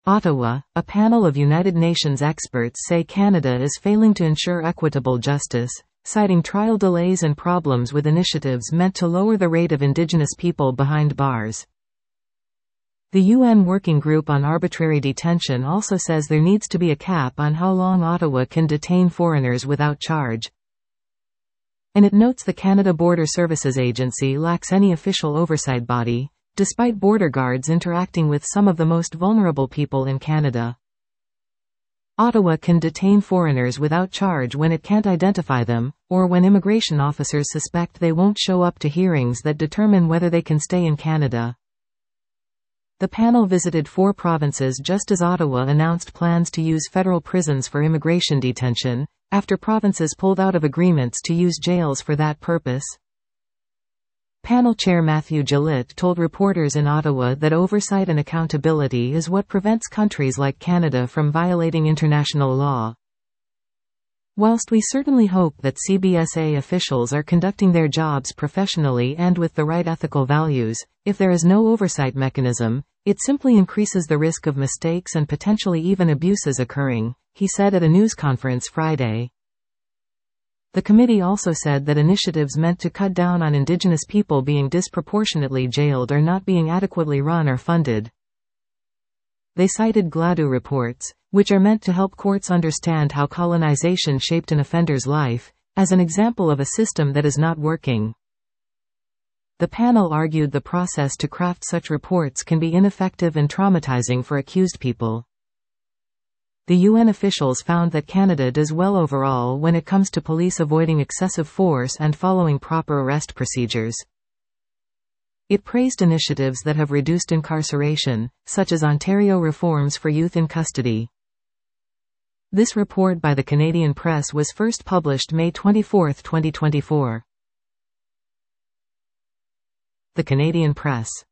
Ottawa, a panel of United Nations experts say Canada is failing to ensure equitable justice, citing trial delays and problems with initiatives meant to lower the rate of Indigenous people behind bars. The UN Working Group on Arbitrary Detention also says there needs to be a cap on how long Ottawa can detain foreigners without charge. And it notes the Canada Border Services Agency lacks any official oversight body, despite border guards interacting with some of the most vulnerable people in Canada. Ottawa can detain foreigners without charge when it can't identify them, or when immigration officers suspect they won't show up to hearings that determine whether they can stay in Canada. The panel visited 4 provinces just as Ottawa announced plans to use federal prisons for immigration detention, after provinces pulled out of agreements to use jails for that purpose. Panel Chair Matthew Gillett told reporters in Ottawa that oversight and accountability is what prevents countries like Canada from violating international law. Whilst we certainly hope that CBSA officials are conducting their jobs professionally and with the right ethical values, if there is no oversight mechanism, it simply increases the risk of mistakes and potentially even abuses occurring, he said at a news conference Friday. The committee also said that initiatives meant to cut down on Indigenous people being disproportionately jailed are not being adequately run or funded. They cited Gladue reports, which are meant to help courts understand how colonization shaped an offender's life, as an example of a system that is not working. The panel argued the process to craft such reports can be ineffective and traumatizing for accused people. The UN officials found that Canada does well overall when it comes to police avoiding excessive force and following proper arrest procedures. It praised initiatives that have reduced incarceration, such as Ontario reforms for youth in custody. This report by the Canadian Press was first published May 24, 2024. The Canadian Press.